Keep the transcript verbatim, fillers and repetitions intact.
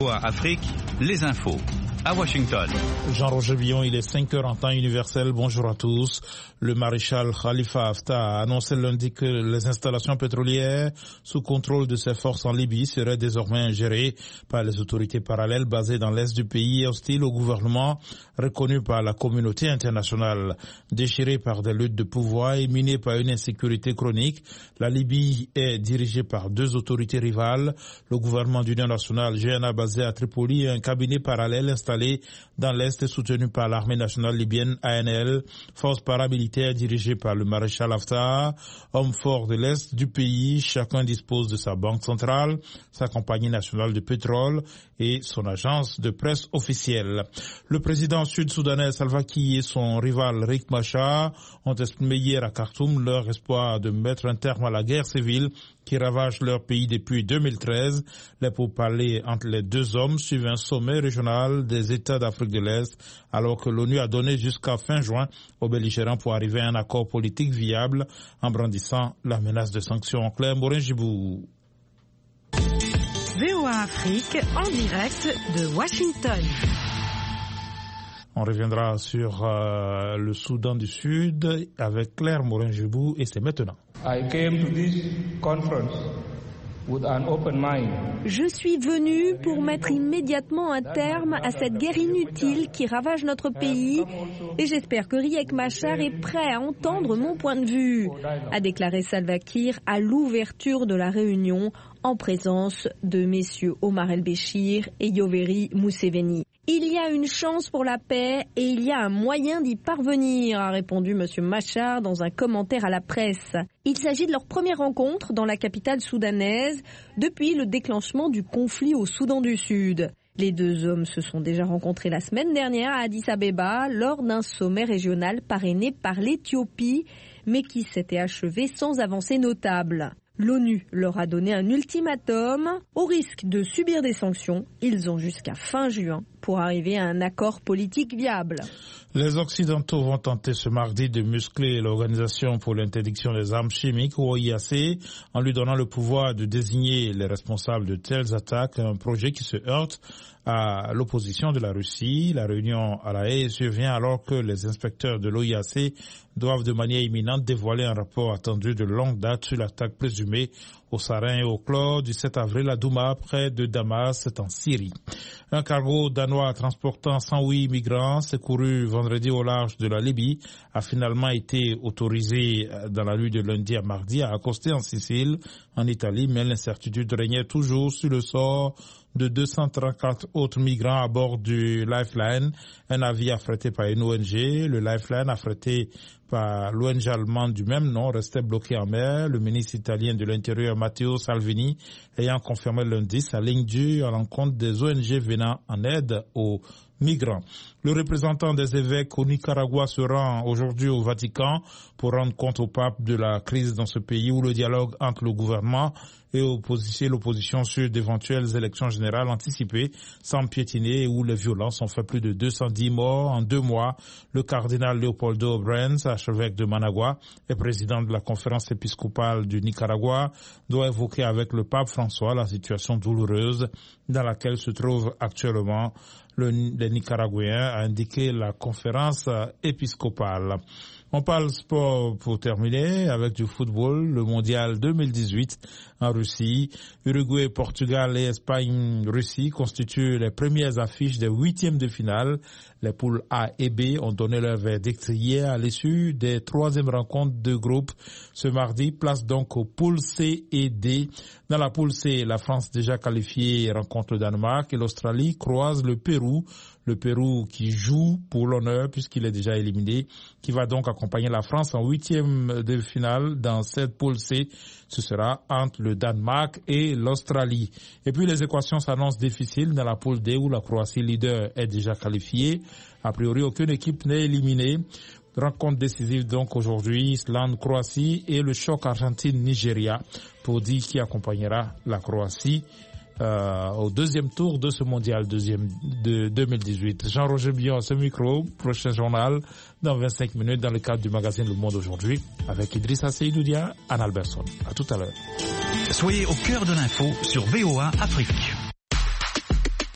Afrique, les infos. À Washington. Jean-Roger Billon, il est cinq heures en temps universel. Bonjour à tous. Le maréchal Khalifa Haftar a annoncé lundi que les installations pétrolières sous contrôle de ses forces en Libye seraient désormais gérées par les autorités parallèles basées dans l'est du pays et hostiles au gouvernement reconnu par la communauté internationale. Déchirée par des luttes de pouvoir et minée par une insécurité chronique, la Libye est dirigée par deux autorités rivales, le gouvernement d'union nationale G N A basé à Tripoli et un cabinet parallèle installé dans l'Est soutenu par l'armée nationale libyenne A N L, force paramilitaire dirigée par le maréchal Haftar, homme fort de l'Est du pays. Chacun dispose de sa banque centrale, sa compagnie nationale de pétrole et son agence de presse officielle. Le président sud-soudanais Salva Kiir et son rival Riek Machar ont exprimé hier à Khartoum leur espoir de mettre un terme à la guerre civile qui ravage leur pays depuis deux mille treize. Les pourparlers entre les deux hommes suivent un sommet régional des États d'Afrique de l'Est, alors que l'ONU a donné jusqu'à fin juin aux belligérants pour arriver à un accord politique viable en brandissant la menace de sanctions. Claire Morin-Gibou. V O A Afrique en direct de Washington. On reviendra sur euh, le Soudan du Sud avec Claire Morin-Gibou et c'est maintenant. I came to this conference with an open mind. Je suis venu pour mettre immédiatement un terme à cette guerre inutile qui ravage notre pays et j'espère que Riek Machar est prêt à entendre mon point de vue, a déclaré Salva Kiir à l'ouverture de la réunion en présence de messieurs Omar el-Béchir et Yoweri Museveni. Il y a une chance pour la paix et il y a un moyen d'y parvenir, a répondu M. Machar dans un commentaire à la presse. Il s'agit de leur première rencontre dans la capitale soudanaise depuis le déclenchement du conflit au Soudan du Sud. Les deux hommes se sont déjà rencontrés la semaine dernière à Addis Abeba lors d'un sommet régional parrainé par l'Éthiopie, mais qui s'était achevé sans avancée notable. L'ONU leur a donné un ultimatum. Au risque de subir des sanctions, ils ont jusqu'à fin juin pour arriver à un accord politique viable. Les Occidentaux vont tenter ce mardi de muscler l'Organisation pour l'interdiction des armes chimiques, O I A C, en lui donnant le pouvoir de désigner les responsables de telles attaques, un projet qui se heurte à l'opposition de la Russie. La réunion à La Haye survient alors que les inspecteurs de l'O I A C doivent de manière imminente dévoiler un rapport attendu de longue date sur l'attaque présumée au sarin et au chlore du sept avril à Douma, près de Damas, en Syrie. Un cargo danois transportant cent huit migrants secourus vendredi au large de la Libye a finalement été autorisé dans la nuit de lundi à mardi à accoster en Sicile, en Italie, mais l'incertitude régnait toujours sur le sort de deux cent trente-quatre autres migrants à bord du Lifeline, un navire affrété par une O N G. Le Lifeline, affrété par l'O N G allemande du même nom, restait bloqué en mer. Le ministre italien de l'Intérieur, Matteo Salvini, ayant confirmé lundi sa ligne dure à l'encontre des O N G venant en aide aux migrants. Le représentant des évêques au Nicaragua se rend aujourd'hui au Vatican pour rendre compte au pape de la crise dans ce pays où le dialogue entre le gouvernement et l'opposition sur d'éventuelles élections générales anticipées sans piétiner et où les violences ont fait plus de deux cent dix morts en deux mois. Le cardinal Leopoldo Brens, archevêque de Managua et président de la conférence épiscopale du Nicaragua, doit évoquer avec le pape François la situation douloureuse dans laquelle se trouve actuellement le, les Nicaraguayens, a indiqué la conférence épiscopale. On parle sport pour terminer avec du football, le mondial deux mille dix-huit en Russie. Uruguay, Portugal et Espagne, Russie constituent les premières affiches des huitièmes de finale. Les poules A et B ont donné leur verdict hier à l'issue des troisièmes rencontres de groupe. Ce mardi, place donc aux poules C et D. Dans la poule C, la France déjà qualifiée rencontre le Danemark et l'Australie croise le Pérou. Le Pérou qui joue pour l'honneur puisqu'il est déjà éliminé, qui va donc accompagner la France en huitième de finale dans cette poule C. Ce sera entre le Danemark et l'Australie. Et puis les équations s'annoncent difficiles dans la poule D où la Croatie leader est déjà qualifiée. A priori, aucune équipe n'est éliminée. Rencontre décisive donc aujourd'hui, Islande-Croatie et le choc Argentine-Nigeria pour dire qui accompagnera la Croatie Euh, au deuxième tour de ce mondial deuxième de deux mille dix-huit. Jean-Roger Billon à ce micro, prochain journal dans vingt-cinq minutes dans le cadre du magazine Le Monde aujourd'hui avec Idrissa Seydoudia, Anne Alberson. À tout à l'heure. Soyez au cœur de l'info sur V O A Afrique.